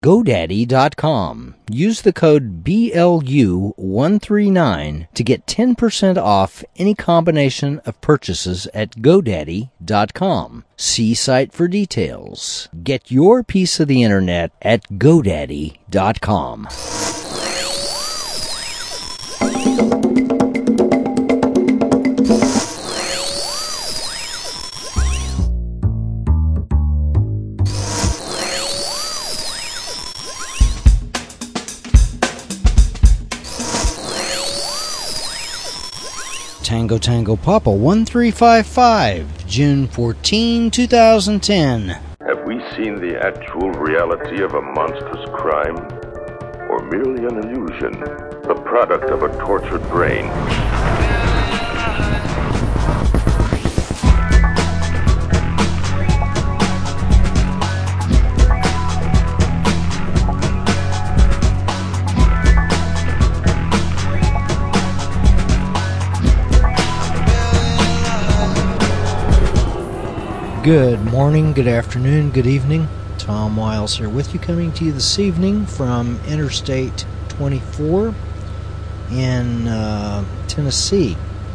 GoDaddy.com. Use the code BLU139 to get 10% off any combination of purchases at GoDaddy.com. See site for details. Get your piece of the internet at GoDaddy.com. Tango Tango Papa 1355, June 14, 2010. Have we seen the actual reality of a monstrous crime? Or merely an illusion, the product of a tortured brain? Good morning, good afternoon, good evening. Tom Wiles here with you, coming to you this evening from Interstate 24 in Tennessee.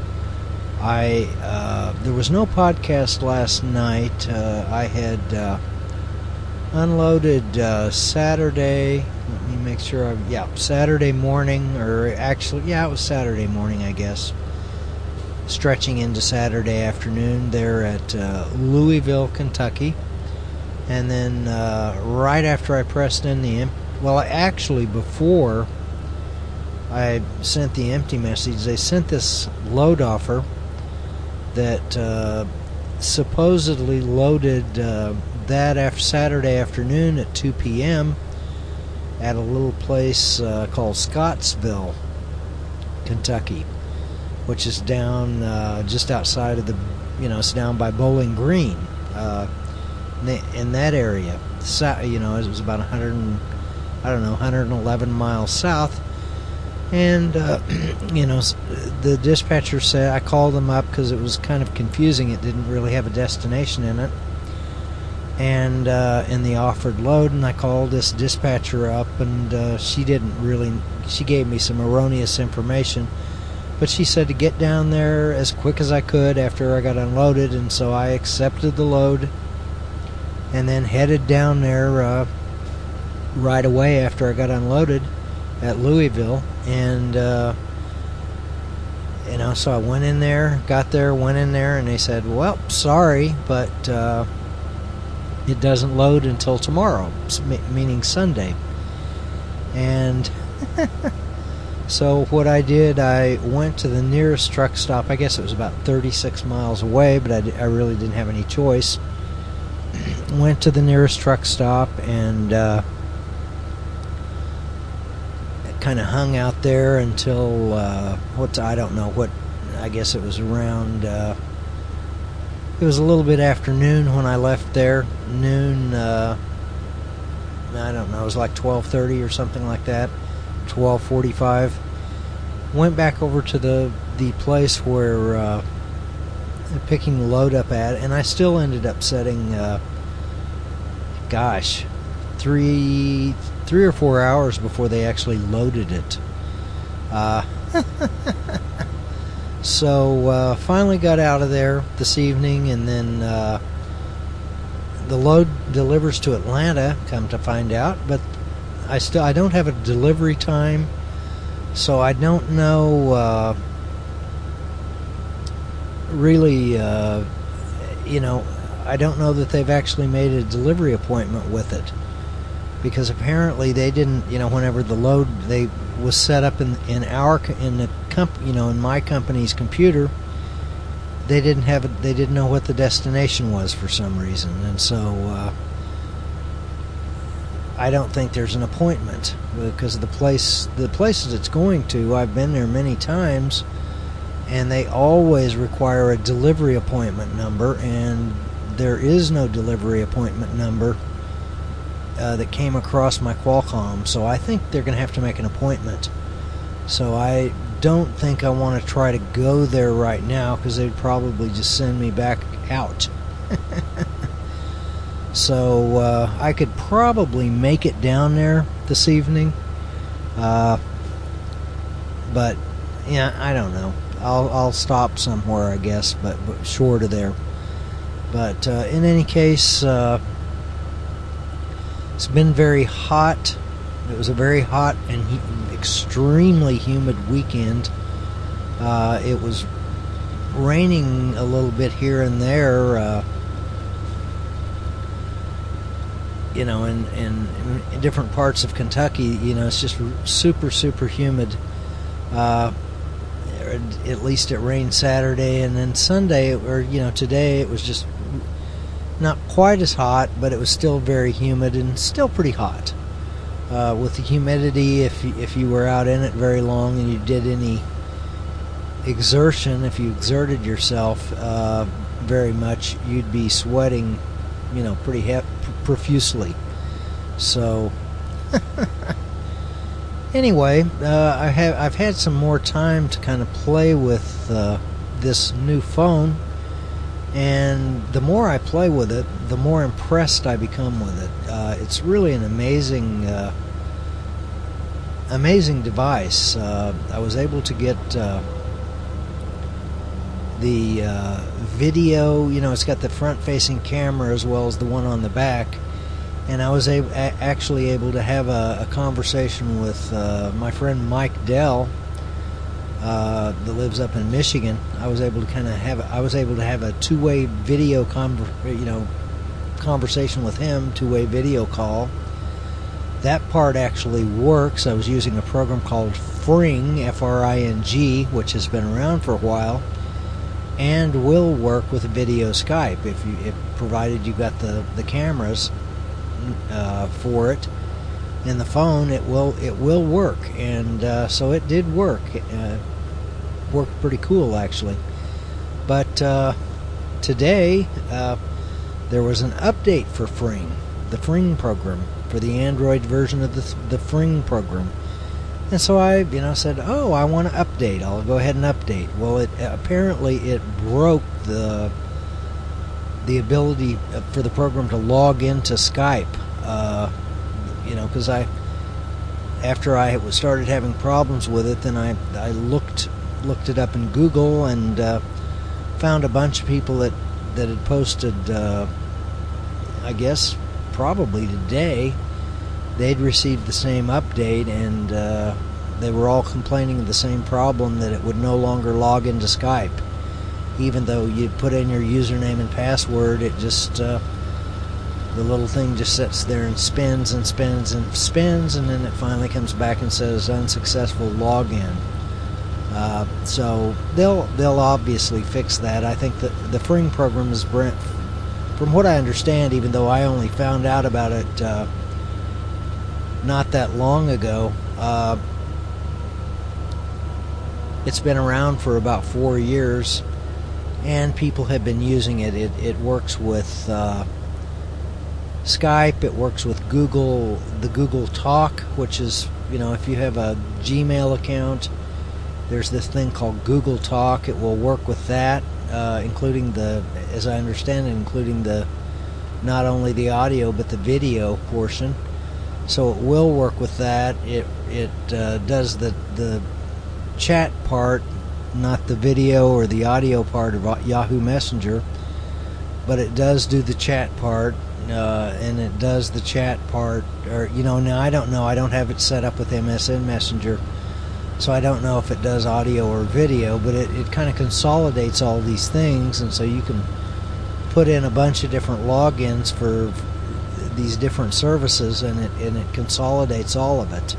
There was no podcast last night. I had unloaded Saturday. Let me make sure. Saturday morning, or actually, it was Saturday morning, I guess. Stretching into Saturday afternoon there at Louisville, Kentucky. And then right after I pressed in before I sent the empty message, they sent this load offer that supposedly loaded that after Saturday afternoon at 2 p.m. at a little place called Scottsville, Kentucky, which is down just outside of it's down by Bowling Green, in that area. It was about 111 miles south. And, the dispatcher said, I called them up because it was kind of confusing. It didn't really have a destination in it. And in the offered load, and I called this dispatcher up, and she gave me some erroneous information. But she said to get down there as quick as I could after I got unloaded, and so I accepted the load and then headed down there right away after I got unloaded at Louisville. And, so I went in there, and they said, well, sorry, but it doesn't load until tomorrow, meaning Sunday. And so what I did, I went to the nearest truck stop. I guess it was about 36 miles away, but I really didn't have any choice. Went to the nearest truck stop and kind of hung out there until, I guess it was around, it was a little bit after noon when I left there. Noon, it was like 12:30 or something like that. 12:45. Went back over to the place where picking the load up at, and I still ended up setting 3 or 4 hours before they actually loaded it. So finally got out of there this evening, and then the load delivers to Atlanta, come to find out, but I don't have a delivery time, so I don't know really, I don't know that they've actually made a delivery appointment with it, because apparently they didn't, whenever the load was set up in my company's computer, they didn't know what the destination was for some reason, and so I don't think there's an appointment, because the places it's going to, I've been there many times, and they always require a delivery appointment number, and there is no delivery appointment number that came across my Qualcomm, so I think they're going to have to make an appointment. So I don't think I want to try to go there right now, because they'd probably just send me back out. So I could probably make it down there this evening. But yeah, I don't know. I'll stop somewhere, I guess, but short of there. But in any case, it's been very hot. It was a very hot and extremely humid weekend. It was raining a little bit here and there, in different parts of Kentucky. It's just super, super humid. At least it rained Saturday, and then Sunday, today, it was just not quite as hot, but it was still very humid and still pretty hot. With the humidity, if you were out in it very long and you did any exertion, if you exerted yourself very much, you'd be sweating, pretty profusely. So anyway, I've had some more time to kind of play with this new phone, and the more I play with it, the more impressed I become with it. It's really an amazing device. I was able to get the video. It's got the front-facing camera as well as the one on the back, and I was actually able to have a conversation with my friend Mike Dell, that lives up in Michigan. I was able to have a two-way video conversation with him, two-way video call. That part actually works. I was using a program called Fring, F-R-I-N-G, which has been around for a while, and will work with video Skype if provided you got the cameras for it. In the phone, it will work, and so it did work. Worked pretty cool, actually. But today there was an update for Fring, the Fring program, for the Android version of the Fring program. And so I, said, "Oh, I want to update. I'll go ahead and update." Well, apparently it broke the ability for the program to log into Skype. Because after I started having problems with it, then I looked it up in Google and found a bunch of people that had posted, I guess probably today, they'd received the same update, and they were all complaining of the same problem, that it would no longer log into Skype. Even though you put in your username and password, it just the little thing just sits there and spins and spins and spins, and then it finally comes back and says unsuccessful login. So they'll obviously fix that. I think that the Fring program is, from what I understand, even though I only found out about it not that long ago, it's been around for about 4 years, and people have been using it. It works with Skype. It works with Google, the Google Talk, which is, if you have a Gmail account, there's this thing called Google Talk. It will work with that, including as I understand it, including not only the audio but the video portion. So it will work with that. It does the chat part, not the video or the audio part of Yahoo Messenger, but it does do the chat part, and it does the chat part. Or now I don't know. I don't have it set up with MSN Messenger, so I don't know if it does audio or video, but it kind of consolidates all these things, and so you can put in a bunch of different logins for these different services, and it consolidates all of it,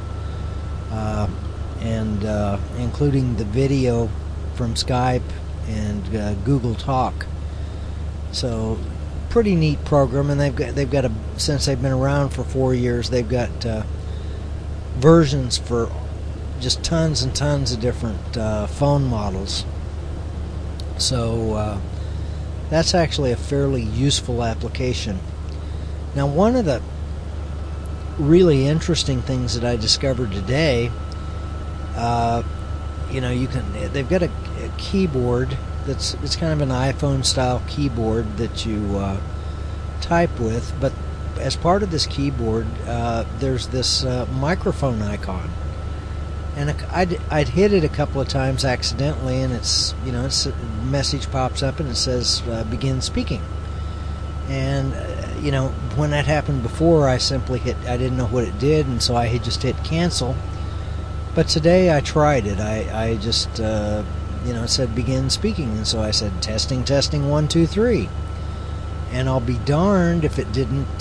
and including the video from Skype and Google Talk. So pretty neat program, and they've got since they've been around for 4 years, they've got versions for just tons and tons of different phone models. So that's actually a fairly useful application. Now, one of the really interesting things that I discovered today, they've got a keyboard it's kind of an iPhone style keyboard that you type with, but as part of this keyboard, there's this microphone icon. And I'd hit it a couple of times accidentally, and it's a message pops up and it says begin speaking. And when that happened before, I didn't know what it did, and so I had just hit cancel. But today I tried it. I just it said begin speaking, and so I said testing 1 2 3, and I'll be darned if it didn't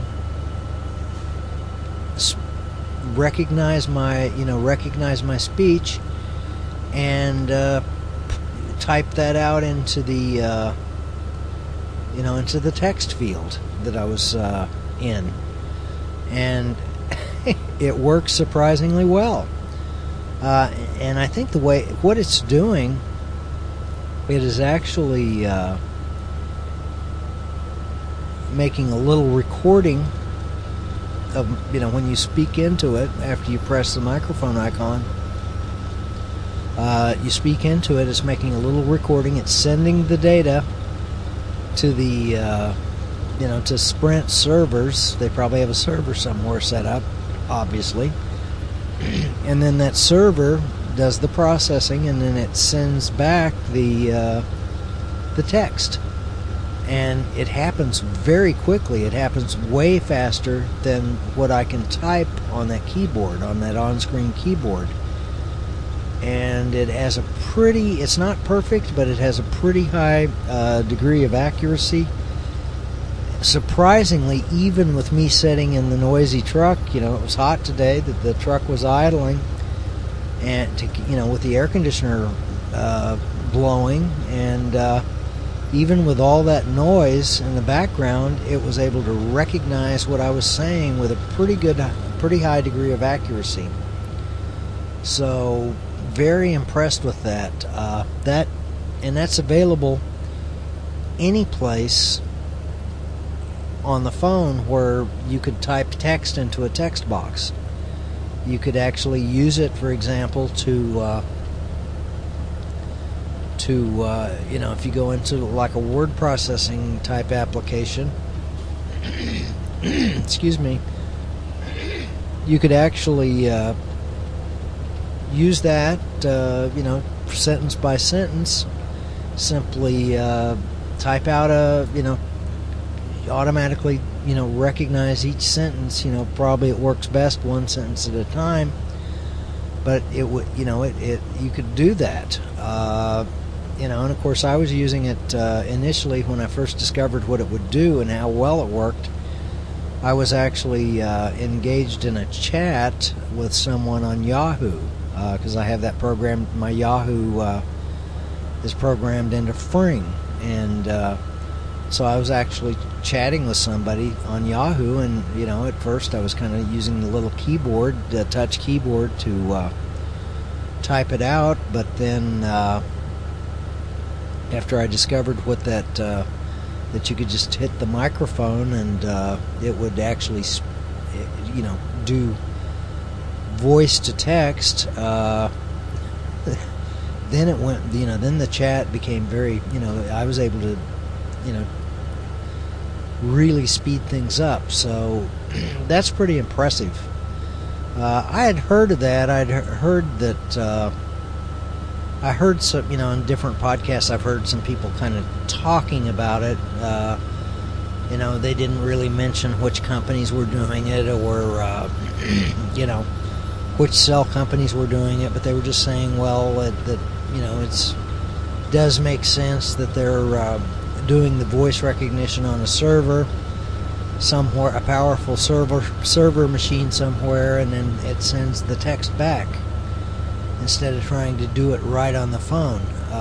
recognize my speech and type that out into the into the text field that I was in, and it works surprisingly well. And I think what it's doing, it is actually making a little recording of, when you speak into it, after you press the microphone icon, you speak into it, it's making a little recording, it's sending the data to the, to Sprint servers. They probably have a server somewhere set up, obviously. And then that server does the processing, and then it sends back the text. And it happens very quickly. It happens way faster than what I can type on that keyboard, on that on-screen keyboard. And it has it's not perfect, but it has a pretty high degree of accuracy. Surprisingly, even with me sitting in the noisy truck, it was hot today, that the truck was idling, and with the air conditioner blowing, and even with all that noise in the background, it was able to recognize what I was saying with a pretty high degree of accuracy. So, very impressed with that. That's available any place on the phone where you could type text into a text box. You could actually use it, for example, to if you go into like a word processing type application, excuse me, you could actually use that, sentence by sentence, simply type out automatically, recognize each sentence. Probably it works best one sentence at a time, but it would, you could do that. And of course I was using it initially when I first discovered what it would do and how well it worked. I was actually engaged in a chat with someone on Yahoo, because I have that program. My Yahoo is programmed into Fring, and so I was actually chatting with somebody on Yahoo, and at first I was kind of using the little keyboard, the touch keyboard, to type it out, but then after I discovered what that you could just hit the microphone and it would actually do voice to text, then it went, then the chat became very, I was able to really speed things up. So that's pretty impressive. I had heard of that. I'd heard that I heard some, in different podcasts, I've heard some people kind of talking about it. They didn't really mention which companies were doing it, or which cell companies were doing it, but they were just saying, well, that it does make sense that they're doing the voice recognition on a server somewhere, a powerful server machine somewhere, and then it sends the text back instead of trying to do it right on the phone.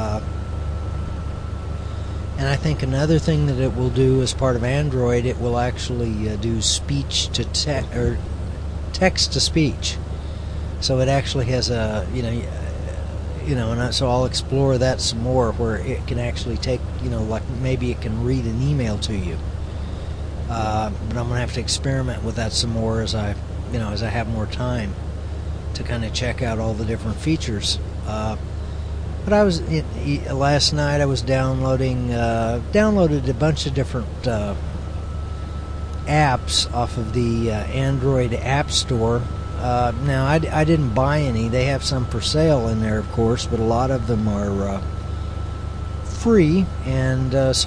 And I think another thing that it will do as part of Android, it will actually do speech to text, or text to speech. So it actually has a, so I'll explore that some more, where it can actually take, like maybe it can read an email to you. But I'm going to have to experiment with that some more as I have more time to kind of check out all the different features. But I was last night I was downloaded a bunch of different apps off of the Android App Store. Now, I didn't buy any. They have some for sale in there, of course, but a lot of them are free. And there's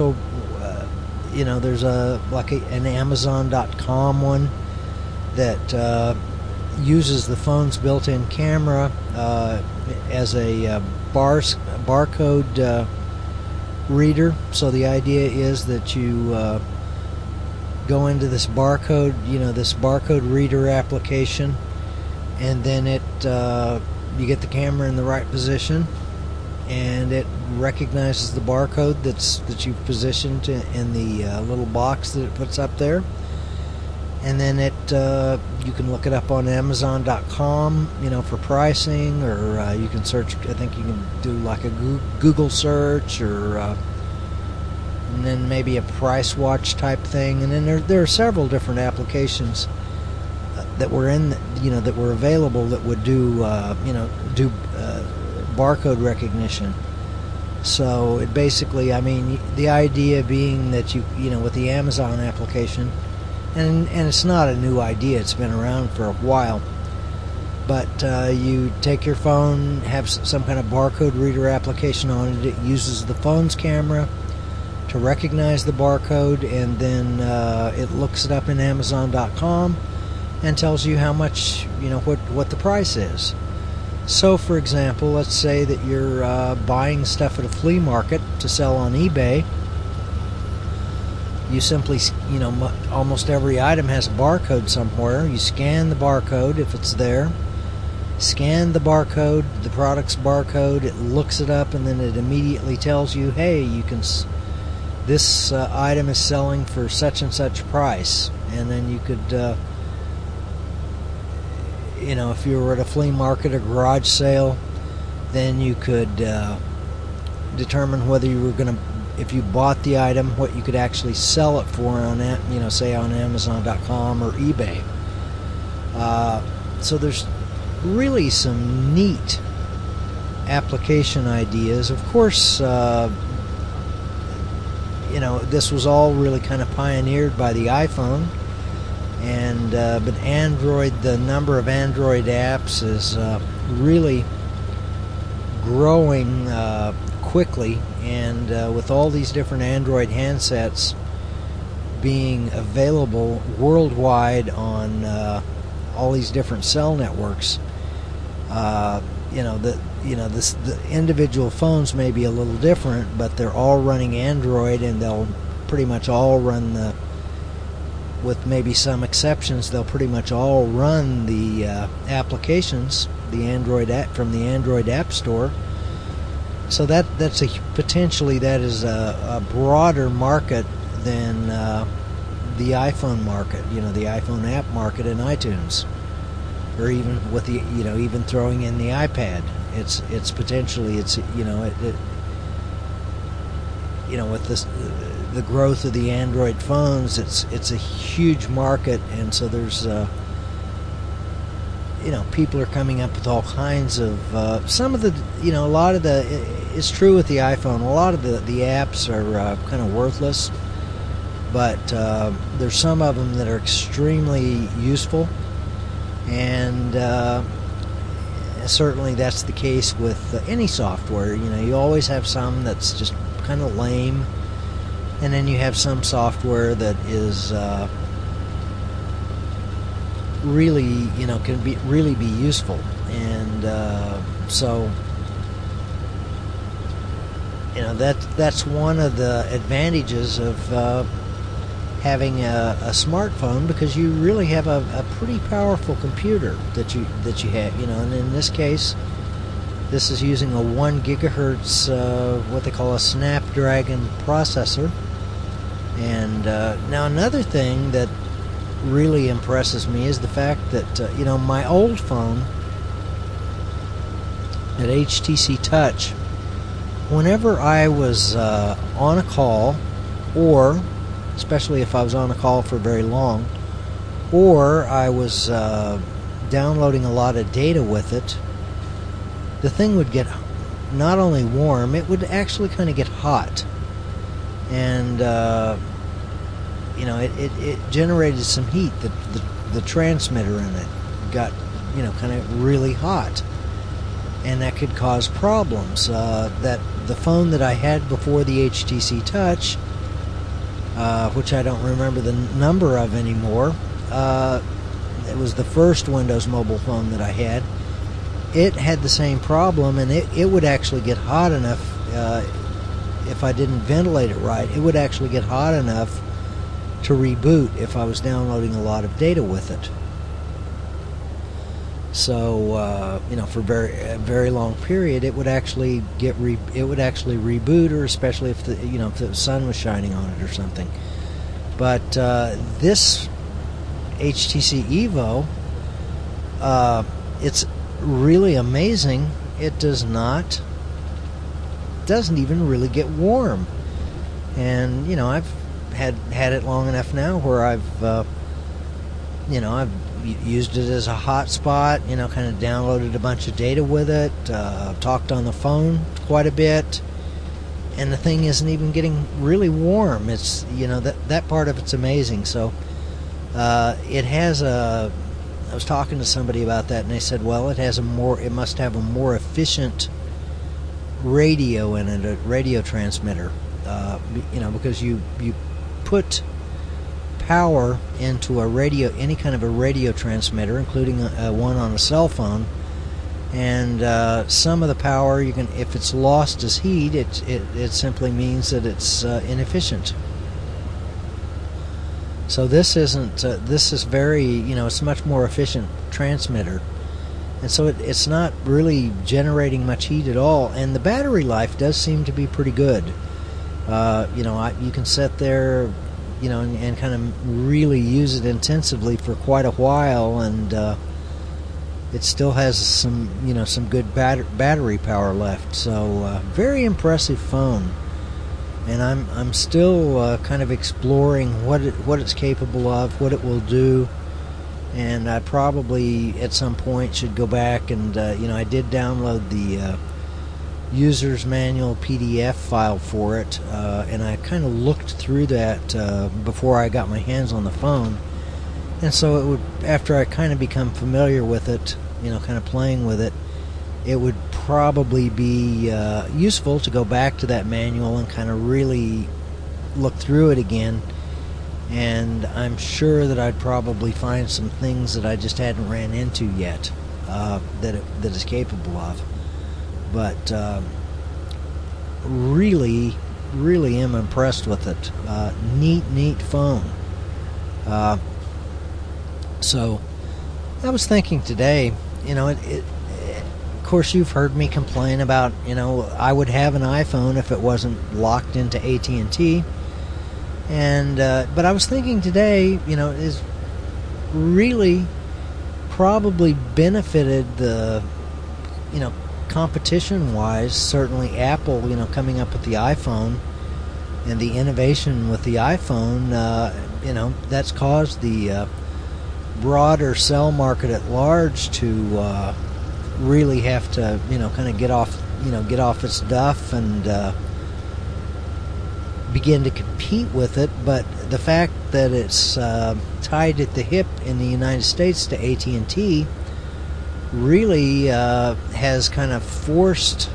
an Amazon.com one that uses the phone's built-in camera as a barcode reader. So the idea is that you go into this barcode reader application, and then you get the camera in the right position, and it recognizes the barcode that you've positioned in the little box that it puts up there. And then you can look it up on Amazon.com, for pricing, or you can search. I think you can do like a Google search, or and then maybe a price watch type thing. And then there are several different applications that were that were available that would do barcode recognition. So it basically, the idea being that you with the Amazon application. And it's not a new idea. It's been around for a while. But you take your phone, have some kind of barcode reader application on it. It uses the phone's camera to recognize the barcode, and then it looks it up in Amazon.com and tells you how much, what the price is. So, for example, let's say that you're buying stuff at a flea market to sell on eBay. You simply, almost every item has a barcode somewhere. You scan the barcode if it's there. Scan the barcode, the product's barcode. It looks it up, and then it immediately tells you, hey, this item is selling for such and such price. And then you could, if you were at a flea market or garage sale, then you could determine whether you were going to, if you bought the item, what you could actually sell it for on, say on Amazon.com or eBay. So there's really some neat application ideas. Of course, this was all really kind of pioneered by the iPhone, and but Android, the number of Android apps is really growing quickly, and with all these different Android handsets being available worldwide on all these different cell networks, the individual phones may be a little different, but they're all running Android, and they'll pretty much all run with maybe some exceptions, they'll pretty much all run the applications, the Android app from the Android App Store. So that's potentially a broader market than the iPhone market, the iPhone app market in iTunes, or even with the even throwing in the iPad. It's potentially with this the growth of the Android phones, it's a huge market, and so there's people are coming up with all kinds of some of the a lot of the, it's true with the iPhone, a lot of the apps are kind of worthless, but there's some of them that are extremely useful, and certainly that's the case with any software. You always have some that's just kind of lame, and then you have some software that is really can be useful, and so that's one of the advantages of having a smartphone, because you really have a pretty powerful computer that you have, and in this case this is using a 1 gigahertz what they call a Snapdragon processor. And now another thing that really impresses me is the fact that my old phone at HTC Touch, whenever I was on a call, or especially if I was on a call for very long, or I was downloading a lot of data with it, the thing would get not only warm, it would actually kind of get hot. And it generated some heat. The transmitter in it got, kind of really hot, and that could cause problems. That the phone that I had before the HTC Touch, which I don't remember the number of anymore, it was the first Windows mobile phone that I had. It had the same problem, and it would actually get hot enough, if I didn't ventilate it right, it would actually get hot enough to reboot if I was downloading a lot of data with it. So, for a very long period, it would actually reboot, or especially if the sun was shining on it or something. But this HTC Evo, it's really amazing. It doesn't even really get warm. And I've had it long enough now where I've used it as a hotspot, kind of downloaded a bunch of data with it, talked on the phone quite a bit, and the thing isn't even getting really warm. It's, that part of it's amazing. So it has I was talking to somebody about that, and they said, well, it must have a more efficient radio in it, a radio transmitter, because you put power into any kind of a radio transmitter, including one on a cell phone, and some of the power if it's lost as heat, it simply means that it's inefficient. So this isn't. This is very. It's a much more efficient transmitter, and so it's not really generating much heat at all. And the battery life does seem to be pretty good. You can sit there, and kind of really use it intensively for quite a while, and it still has some good battery power left. So very impressive phone. And I'm still kind of exploring what it's capable of, what it will do, and I probably at some point should go back and I did download the user's manual PDF file for it, and I kind of looked through that before I got my hands on the phone, and so after I kind of become familiar with it, kind of playing with it, it would probably be useful to go back to that manual and kind of really look through it again. And I'm sure that I'd probably find some things that I just hadn't ran into yet that it's capable of. But really, really am impressed with it. Neat phone. So I was thinking today, of course, you've heard me complain about, I would have an iPhone if it wasn't locked into AT&T. And but I was thinking today, is really probably benefited the, competition-wise, certainly Apple, coming up with the iPhone and the innovation with the iPhone, that's caused the broader cell market at large to really have to, kind of get off its duff and begin to compete with it. But the fact that it's tied at the hip in the United States to AT&T really has kind of forced,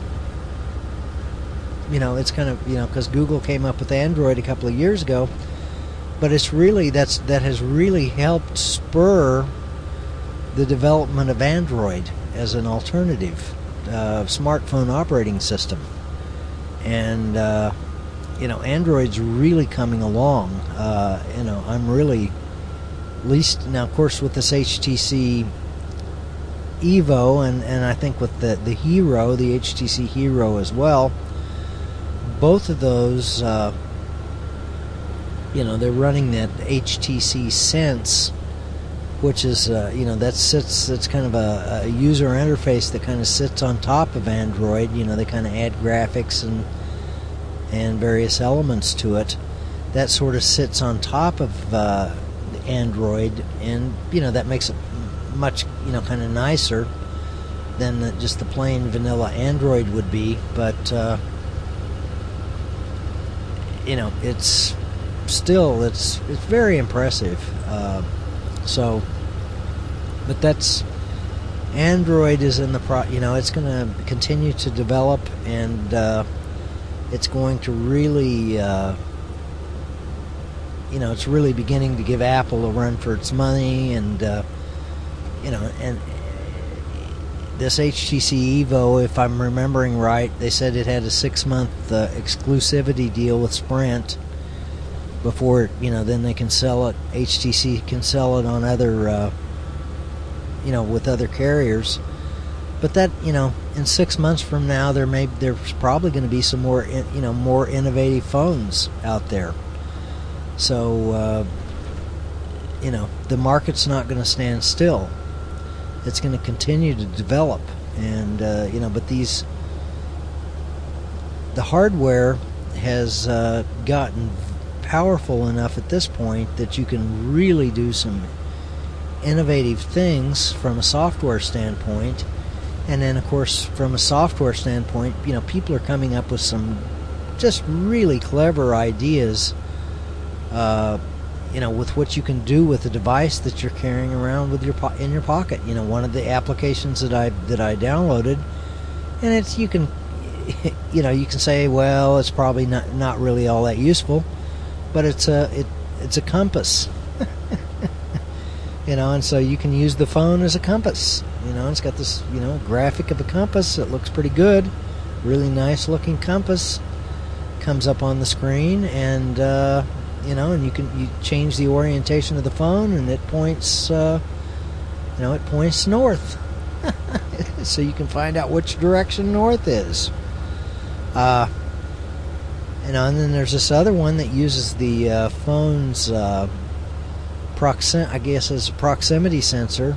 it's kind of, because Google came up with Android a couple of years ago, but it's really that has really helped spur the development of Android as an alternative smartphone operating system. And Android's really coming along. I'm really, at least now, of course, with this HTC Evo and I think with the Hero, the HTC Hero as well, both of those, they're running that HTC Sense, which is that's kind of a user interface that kind of sits on top of Android. They kind of add graphics and various elements to it. That sort of sits on top of Android, and that makes it much kind of nicer than just the plain vanilla Android would be. But it's still, it's very impressive. But that's Android is in the it's going to continue to develop, and it's going to really, it's really beginning to give Apple a run for its money, and and this HTC Evo, if I'm remembering right, they said it had a 6-month exclusivity deal with Sprint before, then they can sell it. HTC can sell it on other, with other carriers. But that, in 6 months from now, there's probably going to be some more, more innovative phones out there. So, the market's not going to stand still. It's going to continue to develop, and but the hardware has gotten powerful enough at this point that you can really do some innovative things from a software standpoint. And then, of course, from a software standpoint, people are coming up with some just really clever ideas, with what you can do with the device that you're carrying around with in your pocket. One of the applications that I downloaded, and it's you can say, well, it's probably not really all that useful, but it's a compass. And so you can use the phone as a compass. It's got this, graphic of a compass. It looks pretty good. Really nice looking compass comes up on the screen, and and you change the orientation of the phone, and it points, it points north. So you can find out which direction north is. And then there's this other one that uses the phone's as a proximity sensor,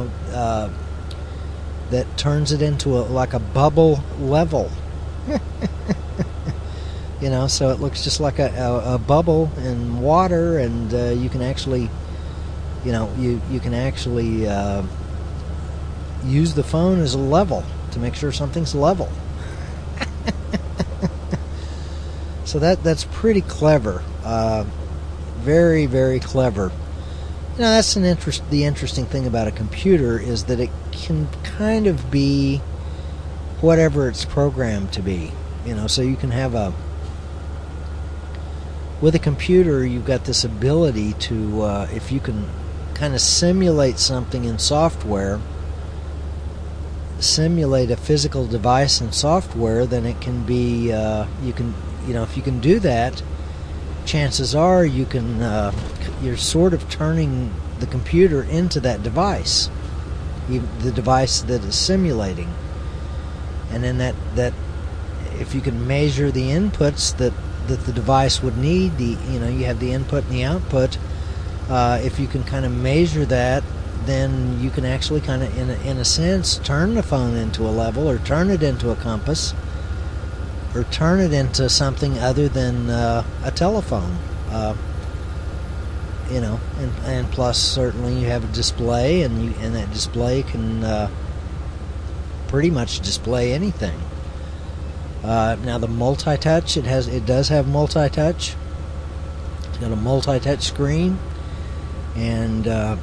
that turns it into like a bubble level. So it looks just like a bubble in water, and you can actually, you can actually use the phone as a level to make sure something's level. So that's pretty clever, very, very clever. That's the interesting thing about a computer is that it can kind of be whatever it's programmed to be. So you can have with a computer, you've got this ability to, if you can kind of simulate something in software, simulate a physical device in software, then it can be, if you can do that, chances are you're sort of turning the computer into that device, the device that is simulating. And then that if you can measure the inputs that the device would need, you have the input and the output, if you can kind of measure that, then you can actually kind of, in a sense, turn the phone into a level, or turn it into a compass, or turn it into something other than a telephone. And plus, certainly, you have a display, and that display can pretty much display anything. Now the multi-touch, it does have multi-touch. It's got a multi-touch screen, and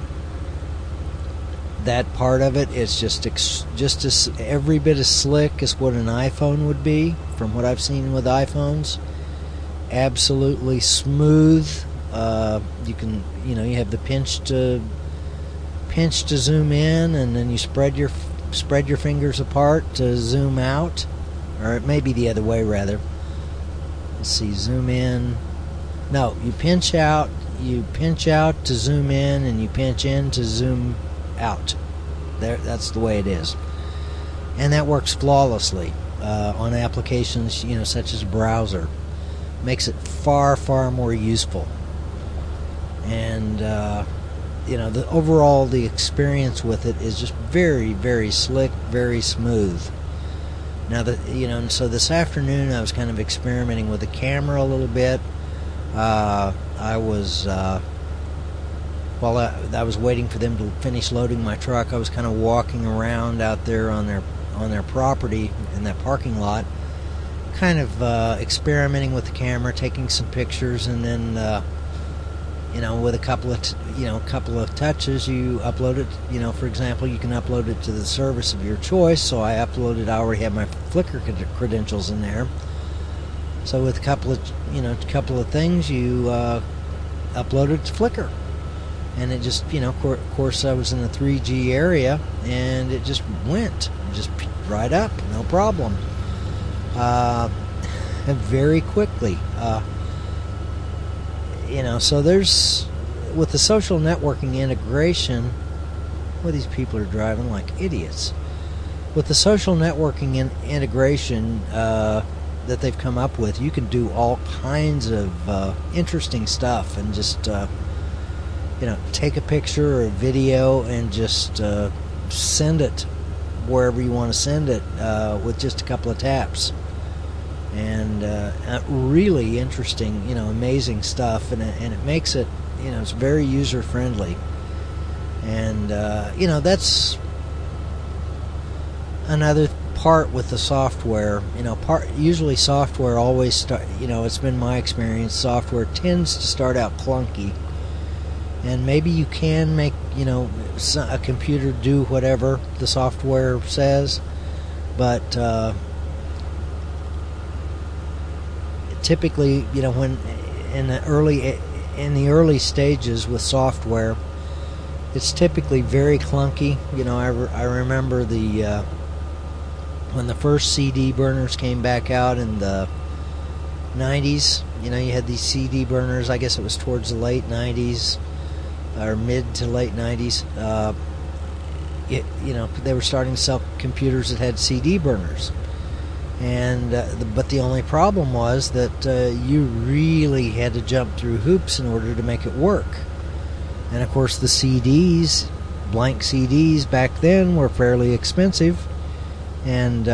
that part of it is just as every bit as slick as what an iPhone would be, from what I've seen with iPhones. Absolutely smooth. You can, you have the pinch to zoom in, and then you spread your fingers apart to zoom out, or it may be the other way rather. Let's see, zoom in. No, you pinch out to zoom in, and you pinch in to zoom out. That's the way it is, and that works flawlessly on applications, such as a browser. Makes it far, far more useful. And the experience with it is just very, very slick, very smooth. Now so this afternoon I was kind of experimenting with the camera a little bit. I was while I was waiting for them to finish loading my truck, I was kind of walking around out there on their property in that parking lot, kind of experimenting with the camera, taking some pictures, and then with a couple of touches, you upload it. For example, you can upload it to the service of your choice. So I already have my Flickr credentials in there. So with a couple of things, you upload it to Flickr, and it just of course I was in the 3G area, and it just went just right up, no problem, and very quickly. So there's, with the social networking integration, these people are driving like idiots. With the social networking integration that they've come up with, you can do all kinds of interesting stuff, and just take a picture or a video and just send it wherever you want to send it with just a couple of taps. And really interesting, amazing stuff, and it makes it, it's very user friendly, and that's another part with the software. Usually software always it's been my experience, software tends to start out clunky, and maybe you can make a computer do whatever the software says, but typically, when in the early stages with software, it's typically very clunky. I remember when the first CD burners came back out in the 90s. You had these CD burners. I guess it was towards the late 90s or mid to late 90s. They were starting to sell computers that had CD burners. And but the only problem was that you really had to jump through hoops in order to make it work. And of course, the CDs, blank CDs back then, were fairly expensive. And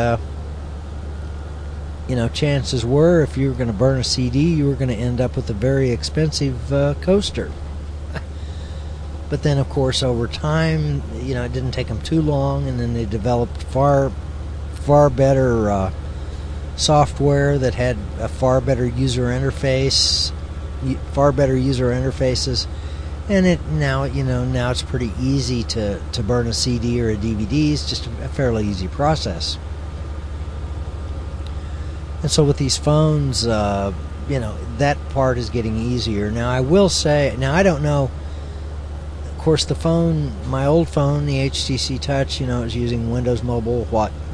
chances were, if you were going to burn a CD, you were going to end up with a very expensive coaster. But then, of course, over time, it didn't take them too long, and then they developed far better software that had a far better user interfaces, and now it's pretty easy to burn a CD or a DVD. It's just a fairly easy process. And so with these phones, that part is getting easier. Now I will say, I don't know. Of course, the phone, my old phone, the HTC Touch, it was using Windows Mobile,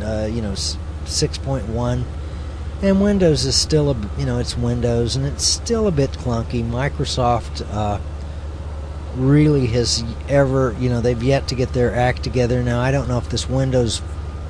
6.1. And Windows is still it's Windows, and it's still a bit clunky. Microsoft really has they've yet to get their act together. Now, I don't know if this Windows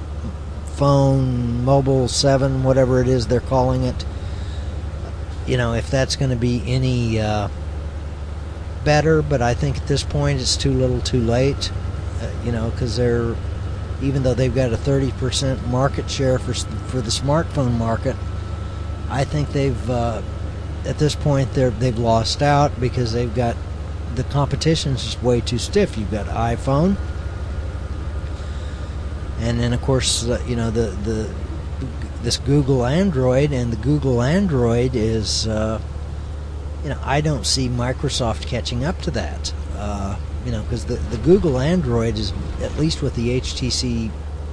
Phone Mobile 7, whatever it is they're calling it, if that's going to be any better, but I think at this point it's too little too late, because even though they've got a 30% market share for the smartphone market, I think they've at this point they've lost out, because they've got the competition's just way too stiff. You've got iPhone, and then of course this Google Android, and the Google Android is I don't see Microsoft catching up to that. Because the Google Android is, at least with the HTC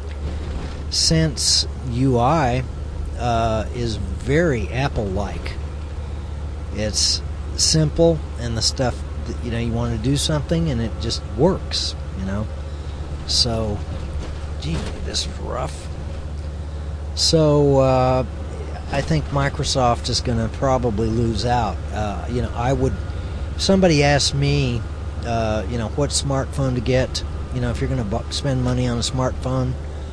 Sense UI, is very Apple-like. It's simple, and the stuff that, you want to do something, and it just works. So, gee, this is rough. So I think Microsoft is going to probably lose out. If somebody asked me, what smartphone to get, if you're going to spend money on a smartphone,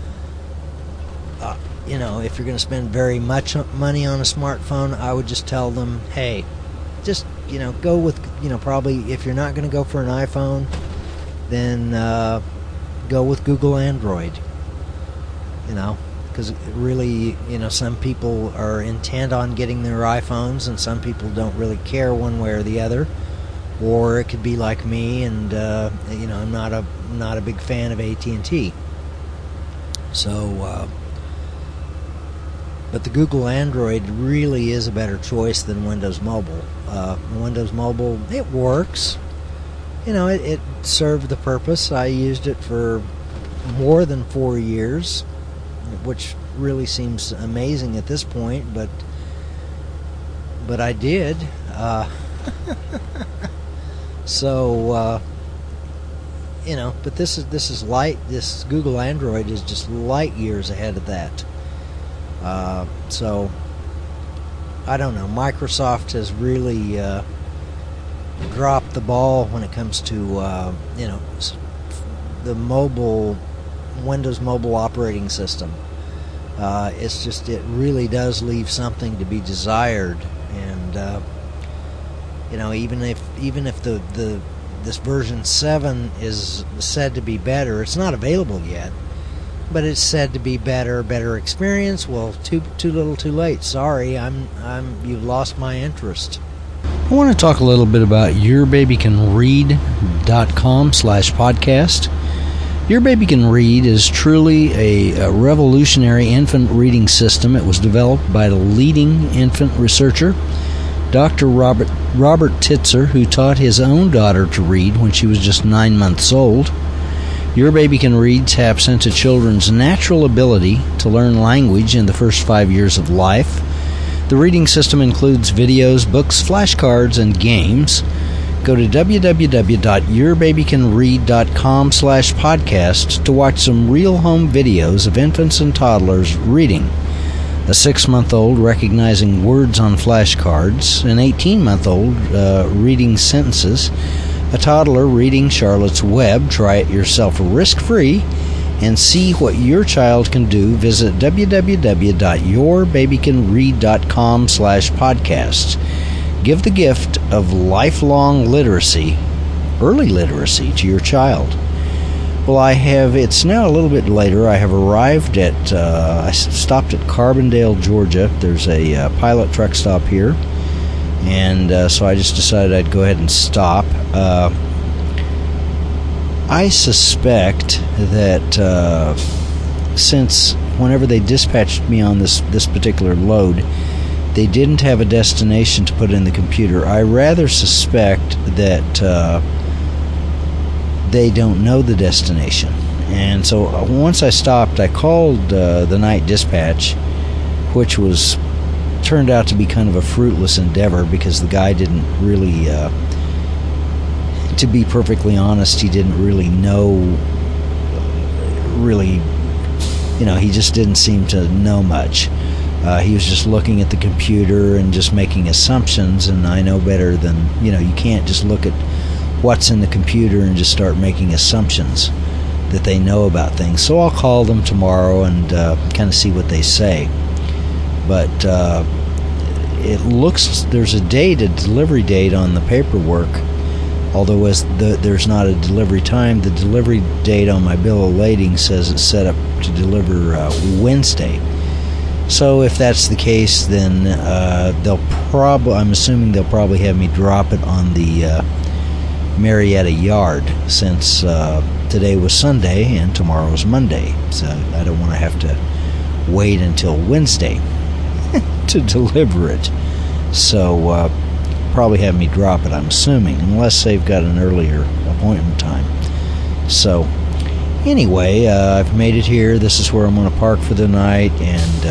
if you're going to spend very much money on a smartphone, I would just tell them, hey, just, go with, probably, if you're not going to go for an iPhone, then go with Google Android, because really, some people are intent on getting their iPhones, and some people don't really care one way or the other. Or it could be like me, and I'm not a big fan of AT&T. So But the Google Android really is a better choice than Windows Mobile. Windows Mobile, it works. It served the purpose. I used it for more than 4 years, which really seems amazing at this point, but I did. But this is light. This Google Android is just light years ahead of that. So I don't know. Microsoft has really dropped the ball when it comes to the Windows mobile operating system. It really does leave something to be desired, and even if this version 7 is said to be better, it's not available yet, but it's said to be better experience. Well, too little, too late. Sorry, you've lost my interest. I want to talk a little bit about YourBabyCanRead.com/podcast. Your Baby Can Read is truly a revolutionary infant reading system. It was developed by the leading infant researcher, Dr. Robert Titzer, who taught his own daughter to read when she was just 9 months old. Your Baby Can Read taps into children's natural ability to learn language in the first 5 years of life. The reading system includes videos, books, flashcards, and games. Go to www.yourbabycanread.com/podcast to watch some real home videos of infants and toddlers reading. A 6-month-old recognizing words on flashcards, an 18-month-old reading sentences, a toddler reading Charlotte's Web. Try it yourself risk-free and see what your child can do. Visit www.yourbabycanread.com/podcast. Give the gift of lifelong literacy, early literacy, to your child. Well, it's now a little bit later. I have arrived I stopped at Carbondale, Georgia. There's a pilot truck stop here. And so I just decided I'd go ahead and stop. I suspect that since whenever they dispatched me on this particular load, they didn't have a destination to put in the computer. I rather suspect that they don't know the destination. And so once I stopped, I called the night dispatch, which turned out to be kind of a fruitless endeavor because the guy didn't really, to be perfectly honest, he didn't really know, he just didn't seem to know much. He was just looking at the computer and just making assumptions, and I know better than, you can't just look at what's in the computer and just start making assumptions that they know about things. So I'll call them tomorrow and kind of see what they say. But it looks there's a delivery date on the paperwork, although there's not a delivery time. The delivery date on my bill of lading says it's set up to deliver Wednesday. So if that's the case, then I'm assuming they'll probably have me drop it on the Marietta yard, since today was Sunday and tomorrow is Monday. So I don't want to have to wait until Wednesday to deliver it. So probably have me drop it, I'm assuming, unless they've got an earlier appointment time. So anyway, I've made it here. This is where I'm going to park for the night, and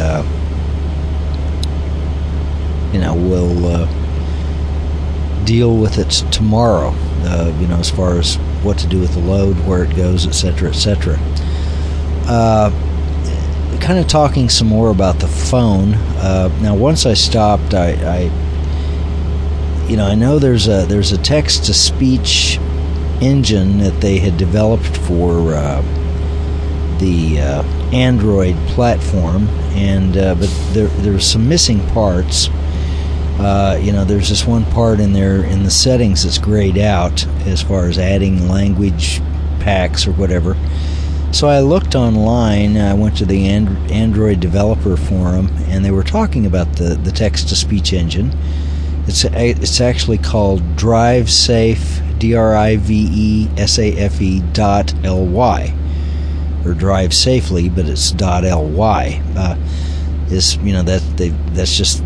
we'll deal with it tomorrow. As far as what to do with the load, where it goes, etc., etc. Kind of talking some more about the phone. Now, once I stopped, I know there's a text-to-speech engine that they had developed for the Android platform, and but there's some missing parts. There's this one part in there in the settings that's grayed out as far as adding language packs or whatever. So I looked online. I went to the Android developer forum, and they were talking about the text-to-speech engine. It's actually called DriveSafe, DriveSafe.ly, or Drive Safely, but it's .ly. is, that's just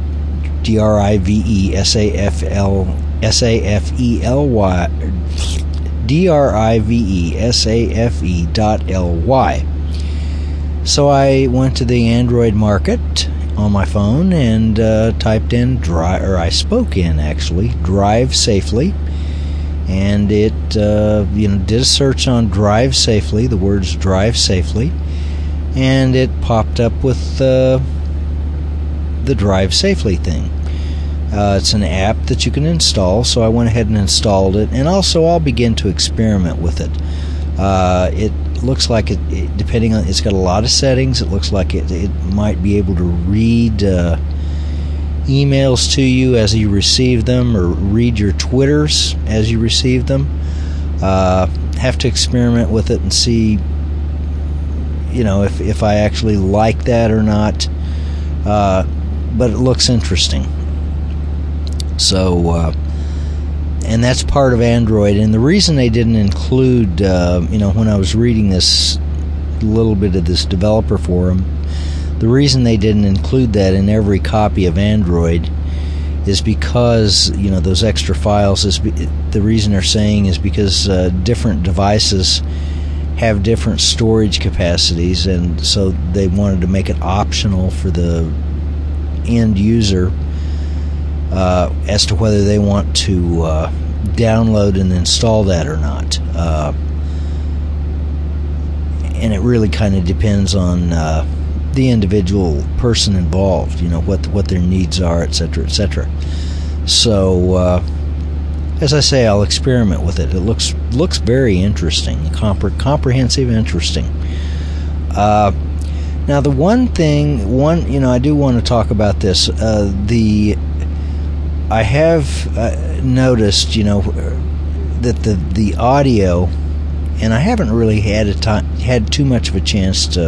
drivesafe.ly. So I went to the Android market on my phone and typed in I spoke in actually Drive Safely, and it did a search on Drive Safely, the words Drive Safely, and it popped up with the Drive Safely thing. It's an app that you can install, so I went ahead and installed it, and also I'll begin to experiment with it. It looks like it depending on, it's got a lot of settings. It looks like it might be able to read emails to you as you receive them, or read your Twitters as you receive them. Have to experiment with it and see, if I actually like that or not. But it looks interesting. So, and that's part of Android. And the reason they didn't include, when I was reading this little bit of this developer forum, the reason they didn't include that in every copy of Android is because, those extra files, the reason they're saying is because different devices have different storage capacities, and so they wanted to make it optional for the end user as to whether they want to download and install that or not. And it really kind of depends on the individual person involved, what their needs are, etc., etc. So, as I say, I'll experiment with it. It looks very interesting, comprehensive, interesting. Now, the one thing, I do want to talk about this. I have noticed, that the audio, and I haven't really had too much of a chance to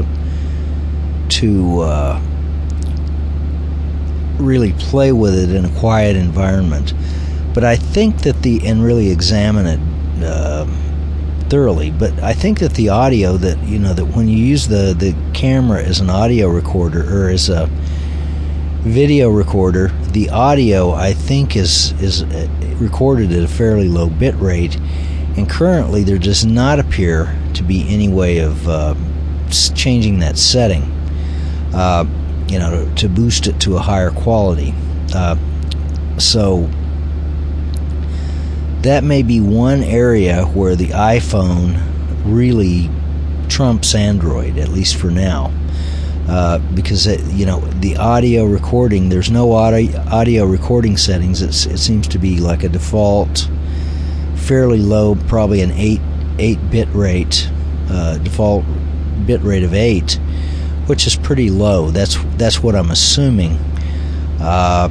really play with it in a quiet environment, but I think that and really examine it thoroughly. But I think that the audio, that that when you use the camera as an audio recorder or as a video recorder, the audio, I think, is recorded at a fairly low bit rate, and currently there does not appear to be any way of changing that setting, to boost it to a higher quality. So that may be one area where the iPhone really trumps Android, at least for now. Because the audio recording, there's no audio recording settings. It seems to be like a default, fairly low, probably an 8 bit rate, default bit rate of 8, which is pretty low. That's what I'm assuming. Now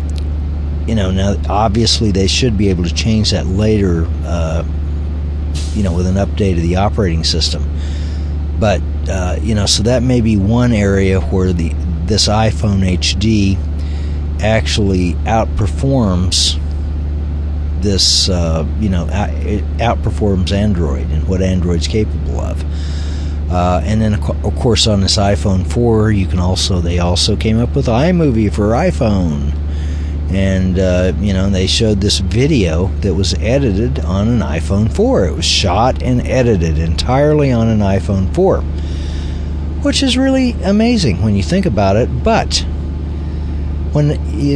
obviously they should be able to change that later, with an update of the operating system. But so that may be one area where this iPhone HD actually outperforms this, it outperforms Android and what Android's capable of. And then, of course, on this iPhone 4, they also came up with iMovie for iPhone. And, they showed this video that was edited on an iPhone 4. It was shot and edited entirely on an iPhone 4, which is really amazing when you think about it. But when,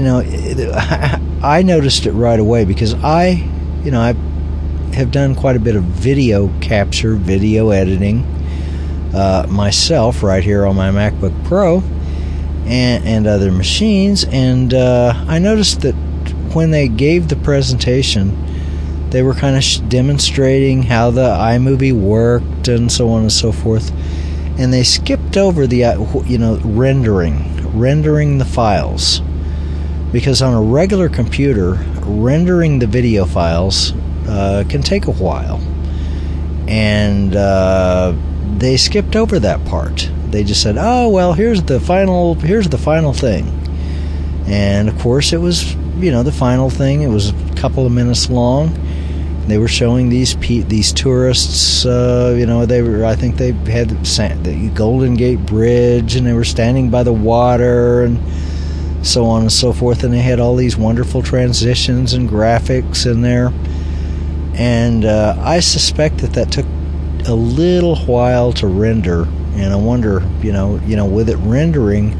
I noticed it right away because I have done quite a bit of video capture, video editing myself right here on my MacBook Pro and other machines, and I noticed that when they gave the presentation, they were kind of demonstrating how the iMovie worked and so on and so forth, and they skipped over the rendering the files, because on a regular computer, rendering the video files can take a while, and they skipped over that part. They just said, "Oh well, here's the final thing," and of course it was, the final thing. It was a couple of minutes long, They were showing these tourists. I think they had the Golden Gate Bridge, and they were standing by the water, and so on and so forth. And they had all these wonderful transitions and graphics in there. And I suspect that took a little while to render. And I wonder, with it rendering,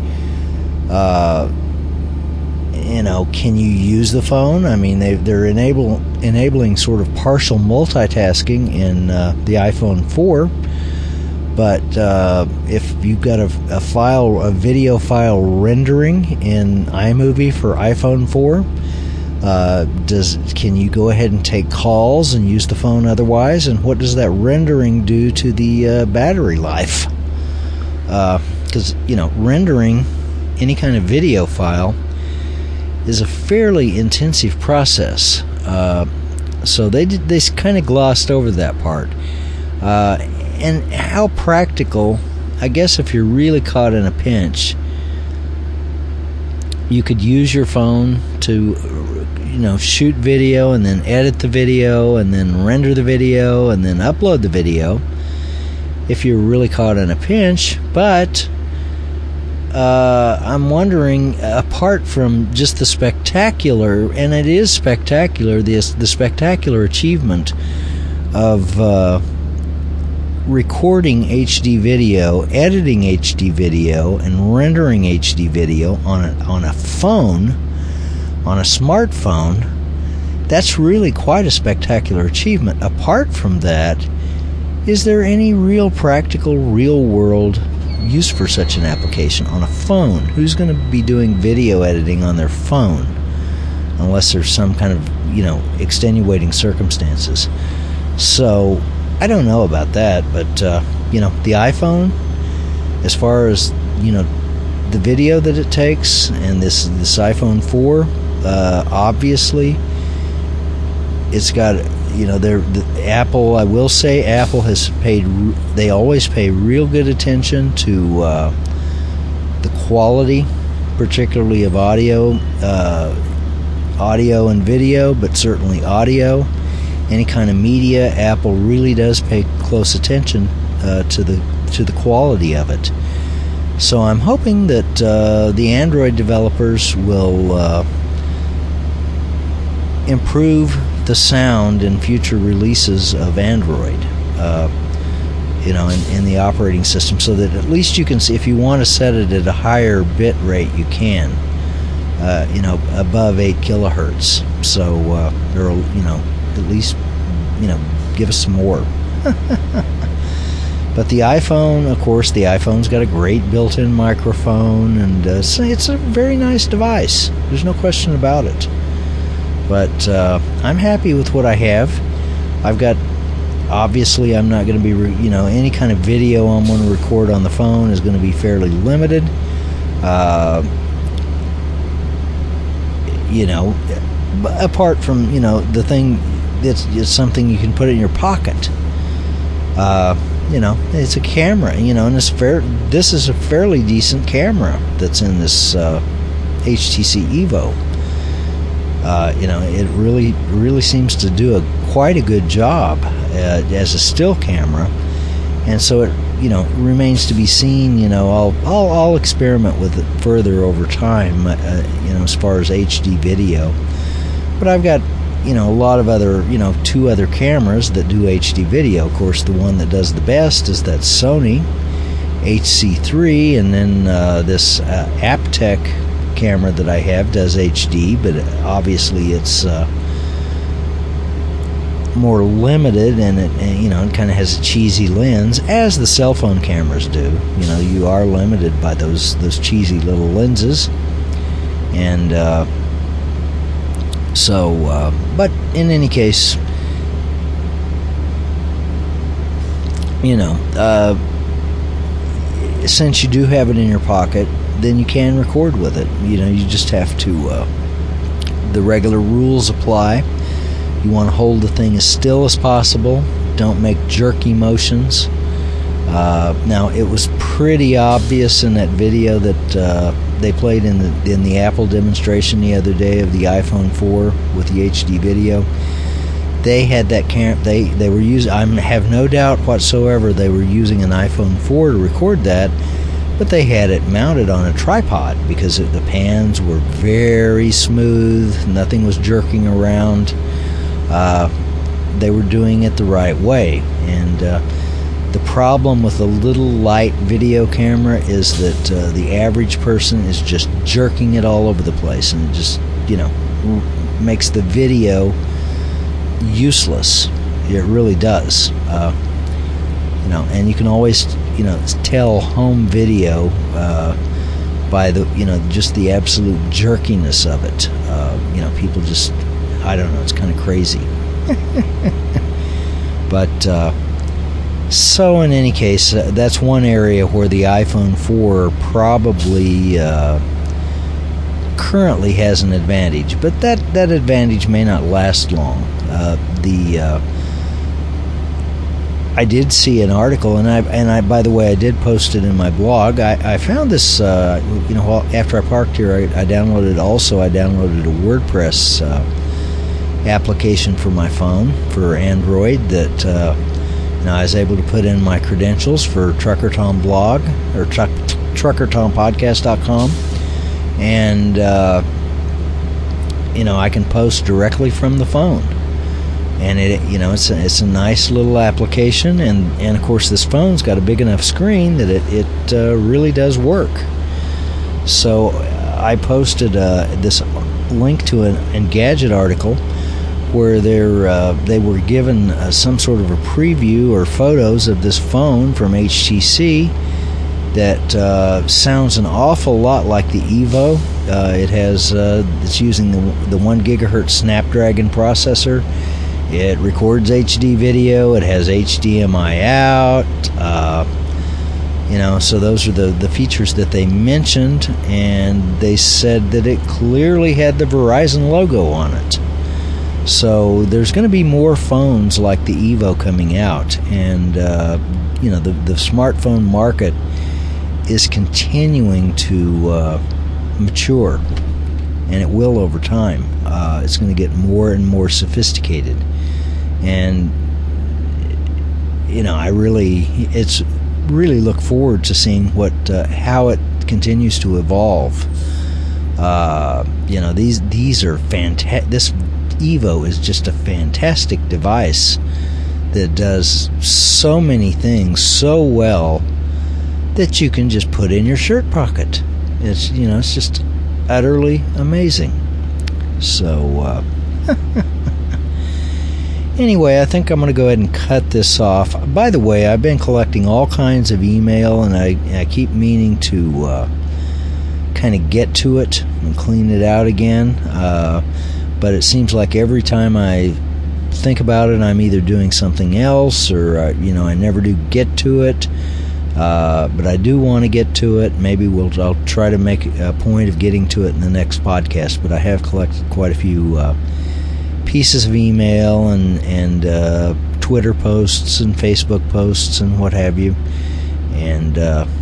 can you use the phone? I mean, they're enabling sort of partial multitasking in the iPhone 4, but if you've got a video file rendering in iMovie for iPhone 4, can you go ahead and take calls and use the phone otherwise? And what does that rendering do to the battery life? Because rendering any kind of video file is a fairly intensive process, so they kind of glossed over that part. And how practical, I guess, if you're really caught in a pinch, you could use your phone to shoot video and then edit the video and then render the video and then upload the video if you're really caught in a pinch. But I'm wondering, apart from just the spectacular, and it is spectacular, the spectacular achievement of recording HD video, editing HD video, and rendering HD video on a phone, on a smartphone, that's really quite a spectacular achievement. Apart from that, is there any real practical, real-world use for such an application on a phone? Who's going to be doing video editing on their phone unless there's some kind of extenuating circumstances? So I don't know about that, but the iPhone, as far as the video that it takes, and this iPhone 4, obviously it's got Apple, I will say, Apple has they always pay real good attention to the quality, particularly of audio and video, but certainly audio. Any kind of media, Apple really does pay close attention to the quality of it. So I'm hoping that the Android developers will improve the sound in future releases of Android, in the operating system, so that at least you can see, if you want to set it at a higher bit rate, you can, above 8 kilohertz. So, at least, give us some more. But the iPhone, of course, the iPhone's got a great built-in microphone, and it's a very nice device. There's no question about it. But I'm happy with what I have. I've got, obviously, I'm not going to be, any kind of video I'm going to record on the phone is going to be fairly limited. Apart from, the thing that's something you can put in your pocket. It's a camera, and this is a fairly decent camera that's in this HTC Evo. It really seems to do quite a good job as a still camera, and so it remains to be seen. I'll experiment with it further over time. As far as HD video, but I've got a lot of other 2 other cameras that do HD video. Of course, the one that does the best is that Sony HC3, and then this Aptec camera that I have does HD, but obviously it's more limited, and it kind of has a cheesy lens, as the cell phone cameras do. You are limited by those cheesy little lenses, and but in any case, since you do have it in your pocket, then you can record with it. You just have to, the regular rules apply. You want to hold the thing as still as possible. Don't make jerky motions. Now, it was pretty obvious in that video that they played in the Apple demonstration the other day of the iPhone 4 with the HD video, they had that they were using, I have no doubt whatsoever they were using an iPhone 4 to record that, but they had it mounted on a tripod because the pans were very smooth, nothing was jerking around. They were doing it the right way. And the problem with a little light video camera is that the average person is just jerking it all over the place, and it just, makes the video useless. It really does. And you can always, tell home video by the, just the absolute jerkiness of it. People just, I don't know, it's kind of crazy. But so in any case, that's one area where the iPhone 4 probably currently has an advantage, but that advantage may not last long. I did see an article, and I by the way, I did post it in my blog. I found this, after I parked here, I downloaded a WordPress application for my phone for Android that I was able to put in my credentials for Trucker Tom blog or truckertompodcast.com, and I can post directly from the phone. And it's a nice little application, and of course this phone's got a big enough screen that it really does work. So I posted this link to an Engadget article where they were given some sort of a preview or photos of this phone from HTC that sounds an awful lot like the Evo. It's using the 1 gigahertz Snapdragon processor. It records HD video. It has HDMI out. So those are the features that they mentioned, and they said that it clearly had the Verizon logo on it. So there's going to be more phones like the Evo coming out, and the smartphone market is continuing to mature, and it will over time. It's going to get more and more sophisticated, and I really look forward to seeing how it continues to evolve. These are fantastic. This Evo is just a fantastic device that does so many things so well that you can just put in your shirt pocket. It's just utterly amazing. So anyway, I think I'm going to go ahead and cut this off. By the way, I've been collecting all kinds of email, and I keep meaning to kind of get to it and clean it out again. But it seems like every time I think about it, I'm either doing something else or, I never do get to it. But I do want to get to it. Maybe I'll try to make a point of getting to it in the next podcast. But I have collected quite a few pieces of email and Twitter posts and Facebook posts and what have you. And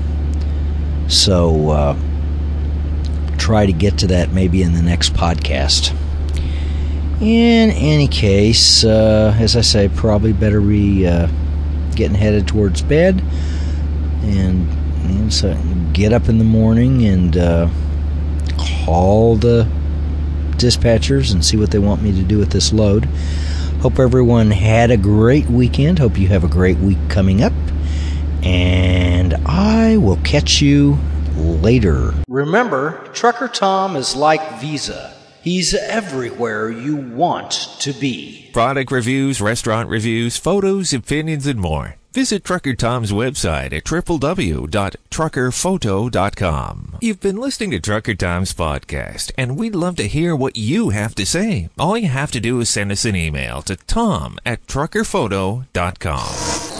so try to get to that maybe in the next podcast. In any case, as I say, probably better be getting headed towards bed, and so get up in the morning and call the dispatchers and see what they want me to do with this load. Hope everyone had a great weekend. Hope you have a great week coming up, and I will catch you later. Remember, Trucker Tom is like Visa. He's everywhere you want to be. Product reviews, restaurant reviews, photos, opinions, and more. Visit Trucker Tom's website at www.truckerphoto.com. You've been listening to Trucker Tom's podcast, and we'd love to hear what you have to say. All you have to do is send us an email to tom@truckerphoto.com.